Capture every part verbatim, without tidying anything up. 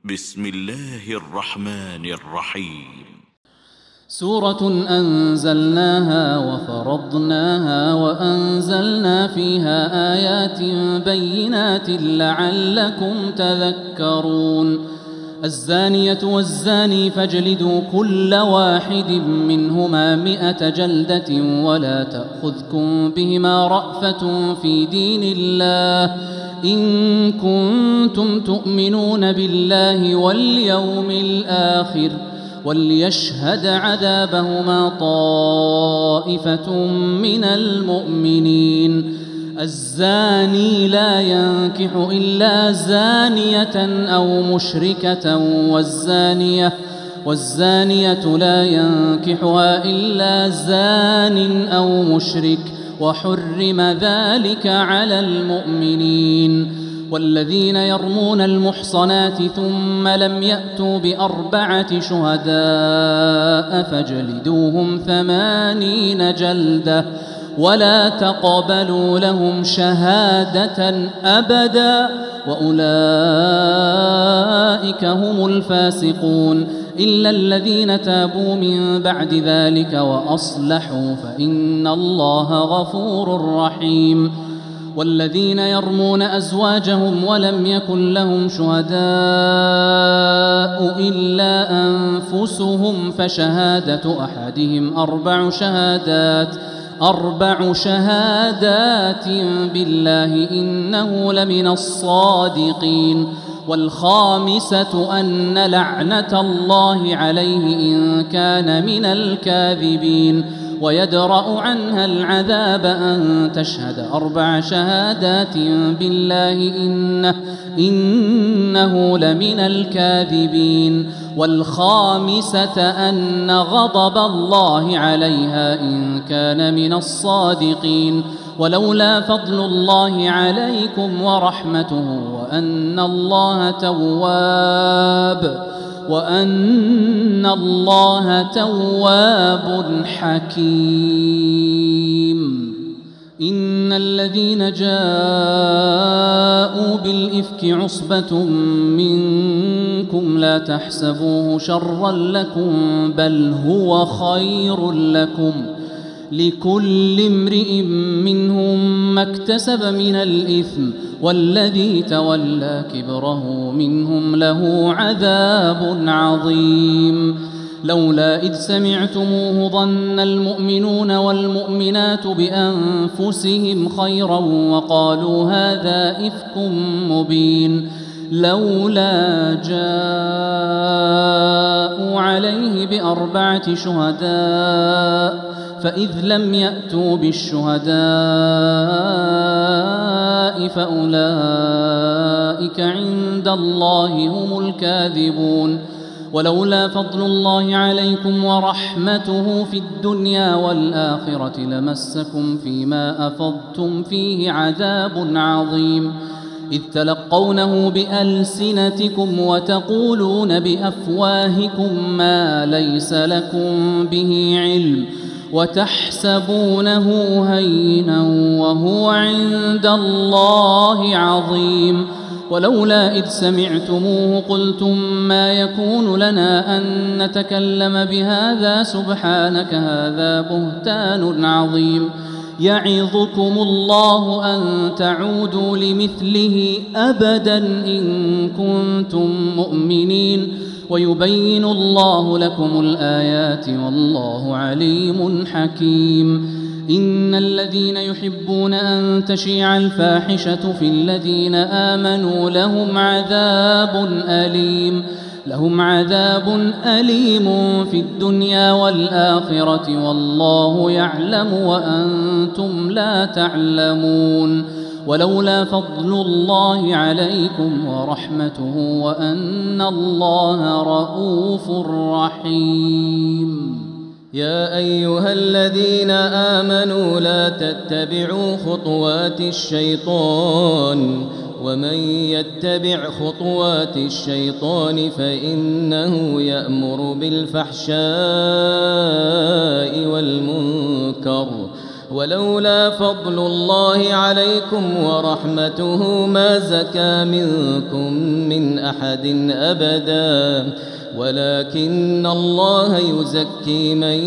بسم الله الرحمن الرحيم. سورة أنزلناها وفرضناها وأنزلنا فيها آيات بينات لعلكم تذكرون. الزانية والزاني فاجلدوا كل واحد منهما مئة جلدة ولا تأخذكم بهما رأفة في دين الله إن كنتم تؤمنون بالله واليوم الآخر وليشهد عذابهما طائفة من المؤمنين. الزاني لا ينكح إلا زانية أو مشركة والزانية والزانية لا ينكحها إلا زان أو مشرك وحرم ذلك على المؤمنين. والذين يرمون المحصنات ثم لم يأتوا بأربعة شهداء فاجلدوهم ثمانين جلدة ولا تقبلوا لهم شهادة أبدا وأولئك هم الفاسقون إلا الذين تابوا من بعد ذلك وأصلحوا فإن الله غفور رحيم. والذين يرمون أزواجهم ولم يكن لهم شهداء إلا أنفسهم فشهادة أحدهم أربع شهادات أربع شهادات بالله إنه لمن الصادقين. والخامسة أن لعنة الله عليه إن كان من الكاذبين ويدرأ عنها العذاب أن تشهد أربع شهادات بالله إنه, إنه لمن الكاذبين. والخامسة أن غضب الله عليها إن كان من الصادقين ولولا فضل الله عليكم ورحمته وأن الله تواب وأن الله تواب حكيم. إن الذين جاءوا بالإفك عصبة منكم لا تحسبوه شرا لكم بل هو خير لكم لكل امرئ منهم ما اكتسب من الإثم والذي تولى كبره منهم له عذاب عظيم. لولا إذ سمعتموه ظن المؤمنون والمؤمنات بأنفسهم خيرا وقالوا هذا إفك مبين. لولا جاءوا عليه بأربعة شهداء فإذ لم يأتوا بالشهداء فأولئك عند الله هم الكاذبون. ولولا فضل الله عليكم ورحمته في الدنيا والآخرة لمسكم فيما أفضتم فيه عذاب عظيم إذ تلقونه بألسنتكم وتقولون بأفواهكم ما ليس لكم به علم وتحسبونه هينا وهو عند الله عظيم. ولولا إذ سمعتموه قلتم ما يكون لنا أن نتكلم بهذا سبحانك هذا بهتان عظيم. يعظكم الله أن تعودوا لمثله أبدا إن كنتم مؤمنين ويبين الله لكم الآيات والله عليم حكيم. إن الذين يحبون أن تشيع الفاحشة في الذين آمنوا لهم عذاب أليم لهم عذاب أليم في الدنيا والآخرة والله يعلم وأنتم لا تعلمون. ولولا فضل الله عليكم ورحمته وأن الله رؤوف رحيم. يا أيها الذين آمنوا لا تتبعوا خطوات الشيطان ومن يتبع خطوات الشيطان فإنه يأمر بالفحشاء والمنكر ولولا فضل الله عليكم ورحمته ما زكى منكم من أحد أبدا ولكن الله يزكي من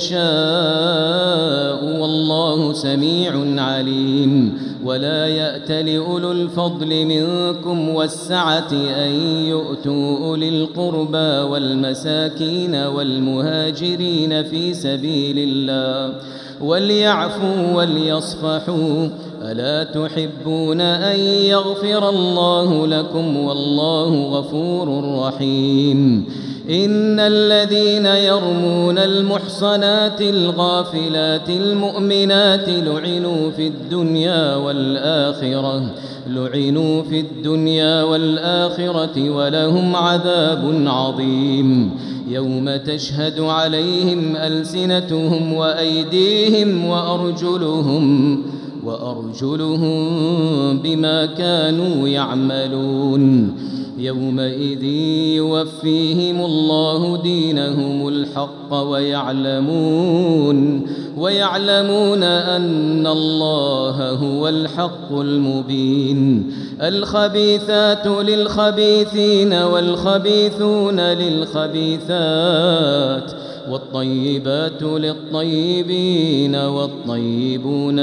يشاء والله سميع عليم. ولا يأت لأولو الفضل منكم والسعة أن يؤتوا أولي القربى والمساكين والمهاجرين في سبيل الله وليعفوا وليصفحوا ألا تحبون أن يغفر الله لكم والله غفور رحيم. إن الذين يرمون المحصنات الغافلات المؤمنات لعنوا في الدنيا والآخرة لعنوا في الدنيا والآخرة ولهم عذاب عظيم. يوم تشهد عليهم ألسنتهم وأيديهم وأرجلهم وأرجلهم بما كانوا يعملون. يومئذ يوفيهم الله دينهم الحق ويعلمون ويعلمون أن الله هو الحق المبين. الخبيثات للخبيثين والخبيثون للخبيثات والطيبات للطيبين والطيبون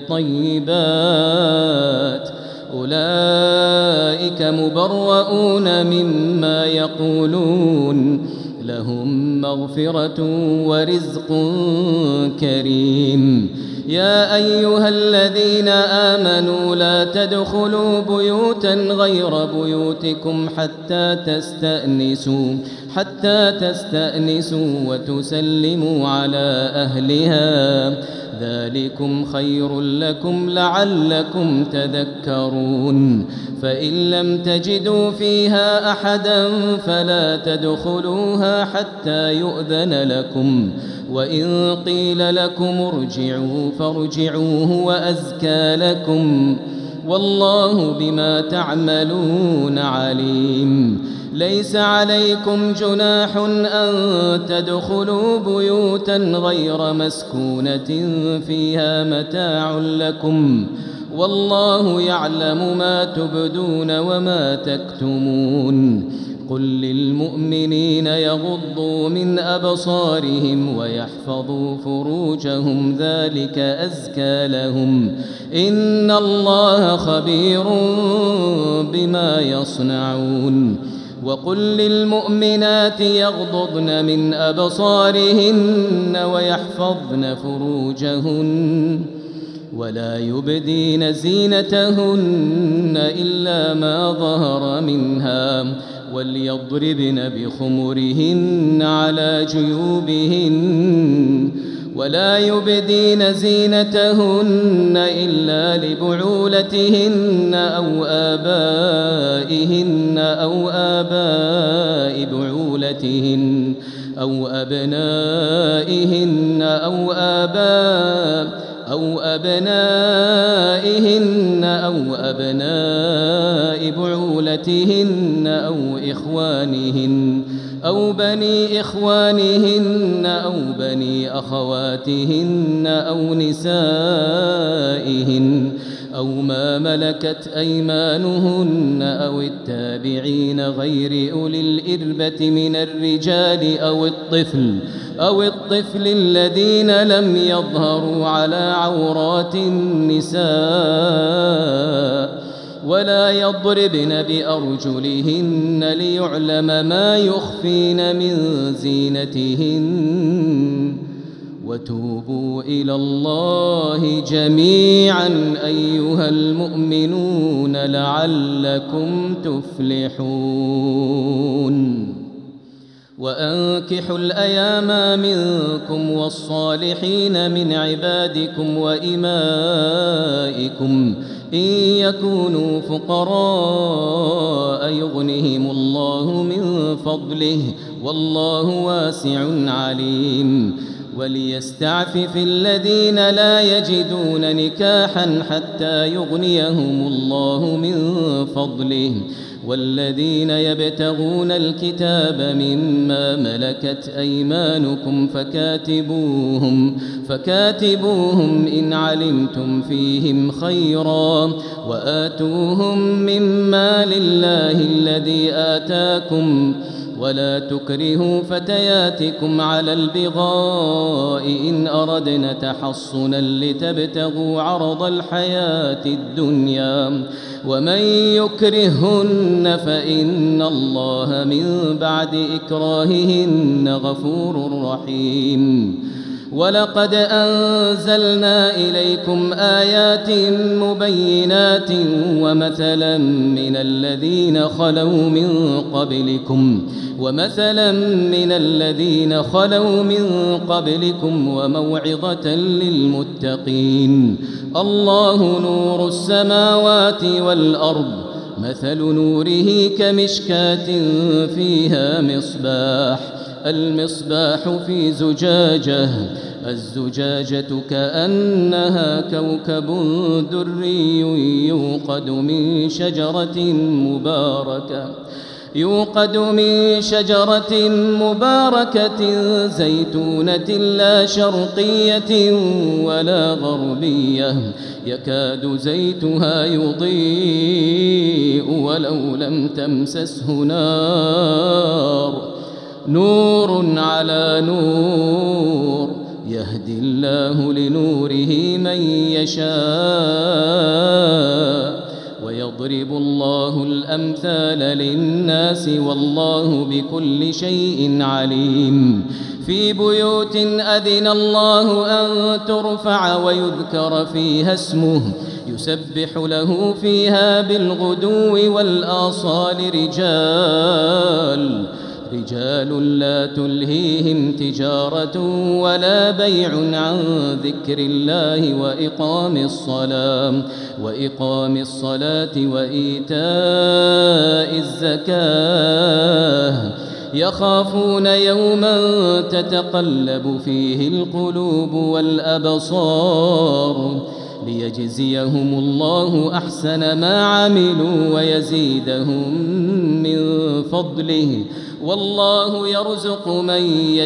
للطيبات أولئك مبرؤون مما يقولون لهم مغفرة ورزق كريم. يا أيها الذين آمنوا لا تدخلوا بيوتا غير بيوتكم حتى تستأنسوا حتى تستأنسوا وتسلموا على أهلها ذلكم خير لكم لعلكم تذكرون. فإن لم تجدوا فيها أحدا فلا تدخلوها حتى يؤذن لكم وإن قيل لكم ارجعوا فارجعوا هو أزكى لكم والله بما تعملون عليم. ليس عليكم جناح أن تدخلوا بيوتا غير مسكونة فيها متاع لكم والله يعلم ما تبدون وما تكتمون. قل للمؤمنين يغضوا من أبصارهم ويحفظوا فروجهم ذلك أزكى لهم إن الله خبير بما يصنعون. وقل للمؤمنات يغضضن من أبصارهن ويحفظن فروجهن ولا يبدين زينتهن إلا ما ظهر منها وليضربن بخمرهن على جيوبهن ولا يبدين زينتهن إلا لبعولتهن أو آبائهن أو آباء بعولتهن أو أبنائهن أو آباء أو أبنائهن أو أبناء بعولتهن أو إخوانهن أو بني إخوانهن أو بني أخواتهن أو نسائهن أو ما ملكت أيمانهن أو التابعين غير أولي الإربة من الرجال أو الطفل أو الطفل الذين لم يظهروا على عورات النساء ولا يضربن بأرجلهن ليعلم ما يخفين من زينتهن وتوبوا إلى الله جميعا أيها المؤمنون لعلكم تفلحون. وأنكحوا الأيام منكم والصالحين من عبادكم وإمائكم إن يكونوا فقراء يغنهم الله من فضله والله واسع عليم. وليستعفف الذين لا يجدون نكاحا حتى يغنيهم الله من فضله والذين يبتغون الكتاب مما ملكت أيمانكم فكاتبوهم فكاتبوهم إن علمتم فيهم خيرا وآتوهم مما لله الذي آتاكم ولا تكرهوا فتياتكم على البغاء إن أردنا تحصنا لتبتغوا عرض الحياة الدنيا ومن يكرهن فإن الله من بعد إكراههن غفور رحيم ولقد أنزلنا إليكم آيات مبينات ومثلا من الذين خلوا من قبلكم ومثلا من الذين خلوا من قبلكم وموعظة للمتقين الله نور السماوات والأرض مثل نوره كمشكاة فيها مصباح المصباح في زجاجة الزجاجة كأنها كوكب دري يوقد من شجرة مباركة يوقد من شجرة مباركة زيتونة لا شرقية ولا غربية يكاد زيتها يضيء ولو لم تمسسه نار نور على نور يهدي الله لنوره من يشاء ويضرب الله الأمثال للناس والله بكل شيء عليم في بيوت أذن الله أن ترفع ويذكر فيها اسمه يسبح له فيها بالغدو والآصال رجال رجال لا تلهيهم تجارة ولا بيع عن ذكر الله وإقام الصلاة وإقام الصلاة وإيتاء الزكاة يخافون يوما تتقلب فيه القلوب والأبصار ليجزيهم الله أحسن ما عملوا ويزيدهم من فضله والله يرزق من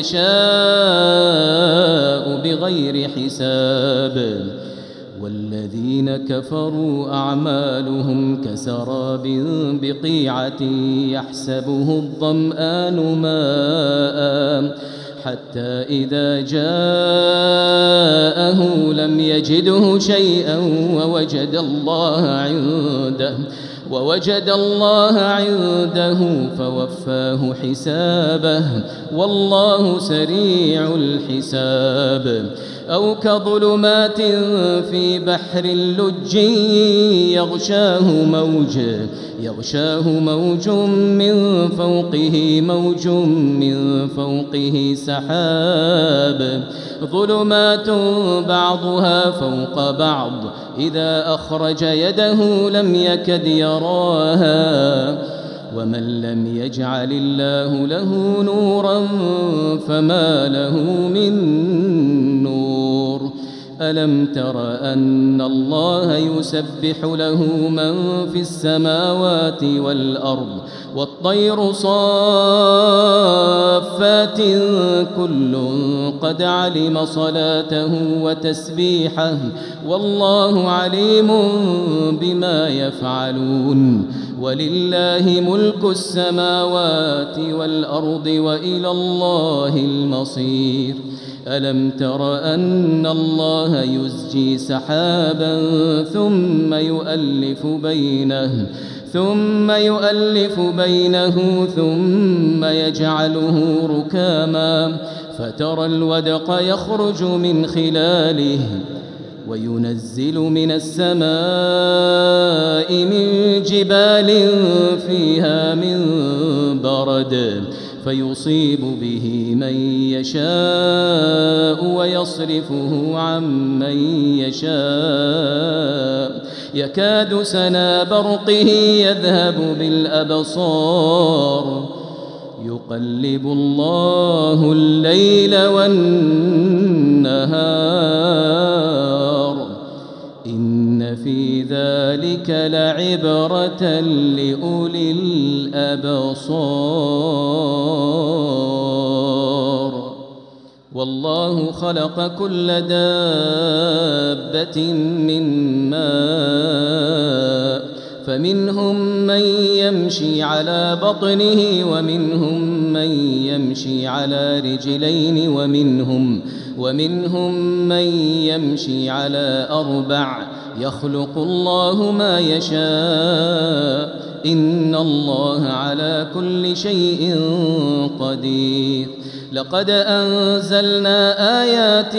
يشاء بغير حساب والذين كفروا أعمالهم كسراب بقيعة يحسبه الظمآن ماء حتى إذا جاءه لم يجده شيئا ووجد الله عنده ووجد الله عنده فوفاه حسابه والله سريع الحساب أو كظلمات في بحر لج يغشاه موج يغشاه موج من فوقه موج من فوقه سحاب ظلمات بعضها فوق بعض إذا أخرج يده لم يكد يراها ومن لم يجعل الله له نورا فما له من نور ألم تر أن الله يسبح له من في السماوات والأرض والطير صافات كل قد علم صلاته وتسبيحه والله عليم بما يفعلون ولله ملك السماوات والأرض وإلى الله المصير ألم تر أن الله يزجي سحابا ثم يؤلف بينه ثم يؤلف بينه ثم يجعله ركاما فترى الودق يخرج من خلاله وينزل من السماء من جبال فيها من برد فيصيب به من يشاء ويصرفه عن من يشاء يكاد سنا برقه يذهب بالأبصار يقلب الله الليل والنهار إن في ذلك لعبرة لأولي الأبصار والله خلق كل دابة من ماء فمنهم من يمشي على بطنه ومنهم من يمشي على رجلين ومنهم ومنهم من يمشي على أربع يخلق الله ما يشاء إن الله على كل شيء قدير لقد أنزلنا آيات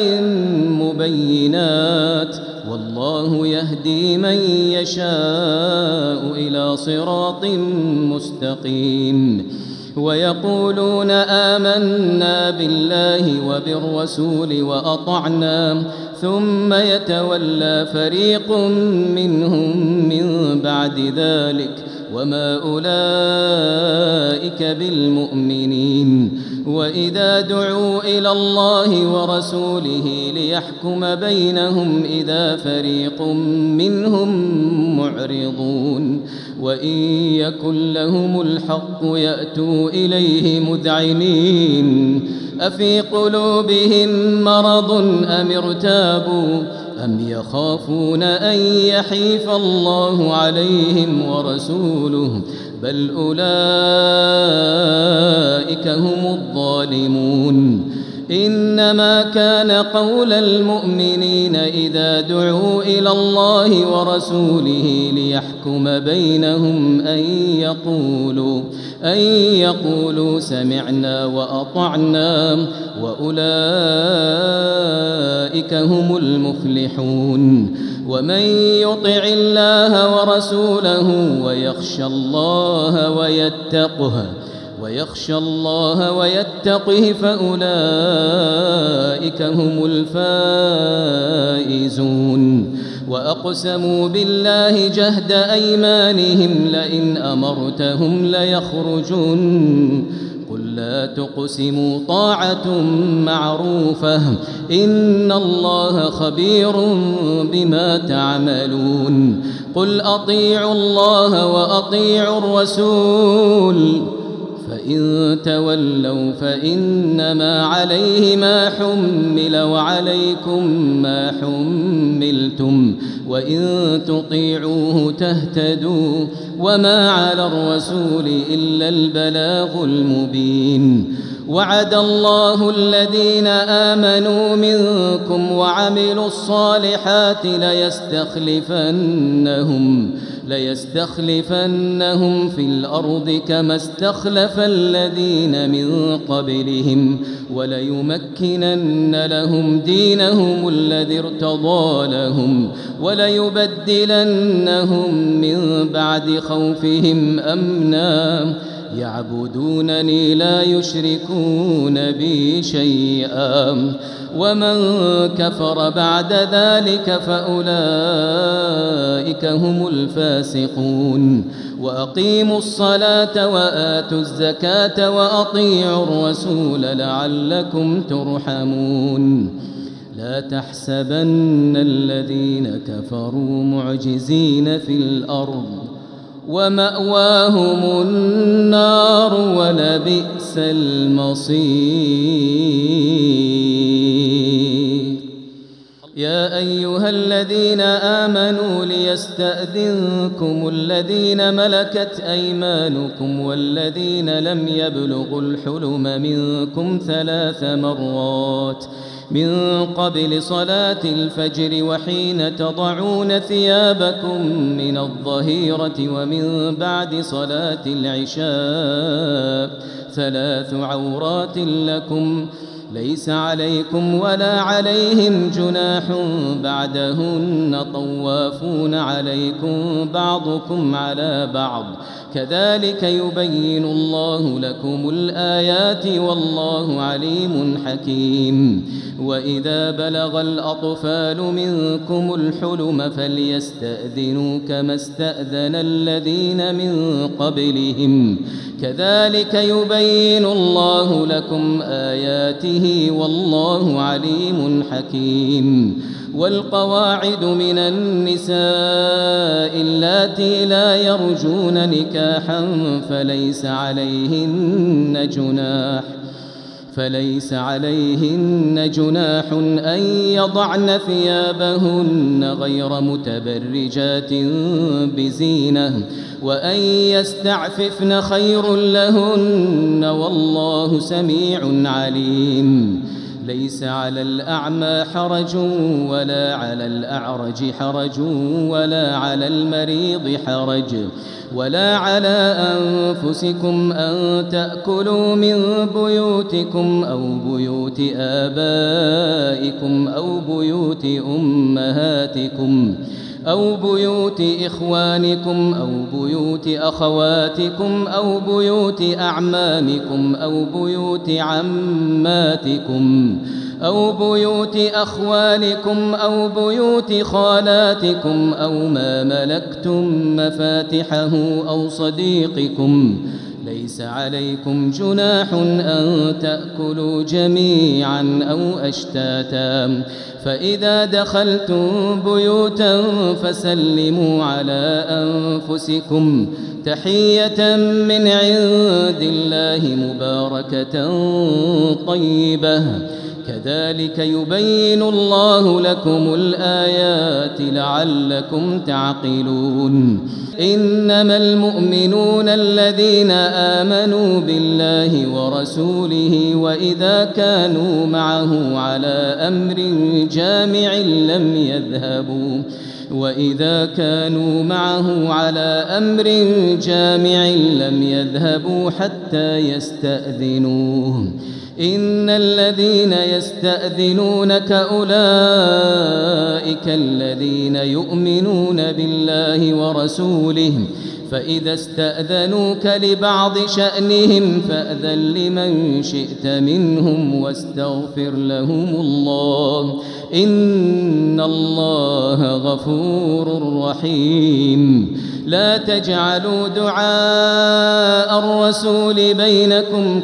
مبينات والله يهدي من يشاء إلى صراط مستقيم ويقولون آمنا بالله وبالرسول وأطعنا ثم يتولى فريق منهم من بعد ذلك وما أولئك بالمؤمنين وإذا دعوا إلى الله ورسوله ليحكم بينهم إذا فريق منهم معرضون وإن يكن لهم الحق يأتوا إليه مذعنين أفي قلوبهم مرض أم ارتابوا أم يخافون أن يحيف الله عليهم ورسوله بل أولئك هم الظالمون إنما كان قول المؤمنين إذا دعوا إلى الله ورسوله ليحكم بينهم أن يقولوا أن يقولوا سمعنا وأطعنا وأولئك هم المفلحون ومن يطع الله ورسوله ويخشى الله ويتقه ويخشى الله ويتقه فأولئك هم الفائزون وأقسموا بالله جهد أيمانهم لئن أمرتهم ليخرجون قل لا تقسموا طاعة معروفة إن الله خبير بما تعملون قل أطيعوا الله وأطيعوا الرسول فإن تولوا فإنما عليه ما حمل وعليكم ما حملتم وإن تطيعوه تهتدوا وما على الرسول إلا البلاغ المبين وعد الله الذين آمنوا منكم وعملوا الصالحات ليستخلفنهم ليستخلفنهم في الأرض كما استخلف الذين من قبلهم وليمكنن لهم دينهم الذي ارتضى لهم وليبدلنهم من بعد خوفهم أمنا يعبدونني لا يشركون بي شيئا ومن كفر بعد ذلك فأولئك هم الفاسقون وأقيموا الصلاة وآتوا الزكاة وأطيعوا الرسول لعلكم ترحمون لا تحسبن الذين كفروا معجزين في الأرض ومأواهم النار ولبئس المصير يا أيها الذين آمنوا ليستأذنكم الذين ملكت أيمانكم والذين لم يبلغوا الحلم منكم ثلاث مرات من قبل صلاة الفجر وحين تضعون ثيابكم من الظهيرة ومن بعد صلاة العشاء ثلاث عورات لكم ليس عليكم ولا عليهم جناح بعدهن طوافون عليكم بعضكم على بعض كذلك يبين الله لكم الآيات والله عليم حكيم وإذا بلغ الأطفال منكم الحلم فليستأذنوا كما استأذن الذين من قبلهم كذلك يبين الله لكم آياته والله عليم حكيم والقواعد من النساء اللاتي لا يرجون نكاحا فليس عليهن جناح فليس عليهن جناح أن يضعن ثيابهن غير متبرجات بزينة وأن يستعففن خير لهن والله سميع عليم. ليس على الأعمى حرج ولا على الأعرج حرج ولا على المريض حرج ولا على أنفسكم أن تأكلوا من بيوتكم أو بيوت آبائكم أو بيوت أمهاتكم أو بيوت إخوانكم أو بيوت أخواتكم أو بيوت أعمامكم أو بيوت عماتكم أو بيوت أخوالكم أو بيوت خالاتكم أو ما ملكتم مفاتحه أو صديقكم. ليس عليكم جناح أن تأكلوا جميعا أو أشتاتا فإذا دخلتم بيوتا فسلموا على أنفسكم تحية من عند الله مباركة طيبة كذلك يبين الله لكم الآيات لعلكم تعقلون. إنما المؤمنون الذين آمنوا بالله ورسوله وإذا كانوا معه على أمر جامع لم يذهبوا وإذا كانوا معه على أمر جامع لم يذهبوا حتى يستأذنوه. إن الذين يستأذنونك أولئك الذين يؤمنون بالله ورسوله فإذا استأذنوك لبعض شأنهم فأذن لمن شئت منهم واستغفر لهم الله إن الله غفور رحيم. لا تجعلوا دعاء الرسول بينكم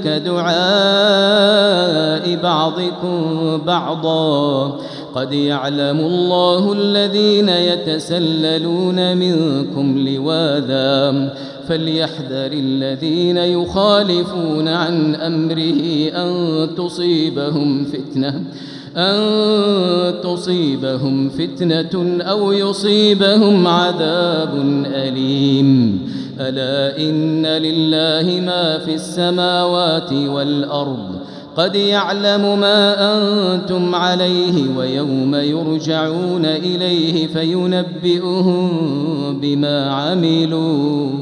كدعاء بعضكم بعضا قد يعلم الله الذين يتسللون منكم لواذا فليحذر الذين يخالفون عن أمره أن تصيبهم فتنة أن تصيبهم فتنة أو يصيبهم عذاب أليم. ألا إن لله ما في السماوات والأرض قد يعلم ما أنتم عليه ويوم يرجعون إليه فينبئهم بما عملوا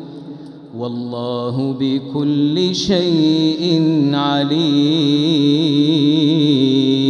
والله بكل شيء عليم.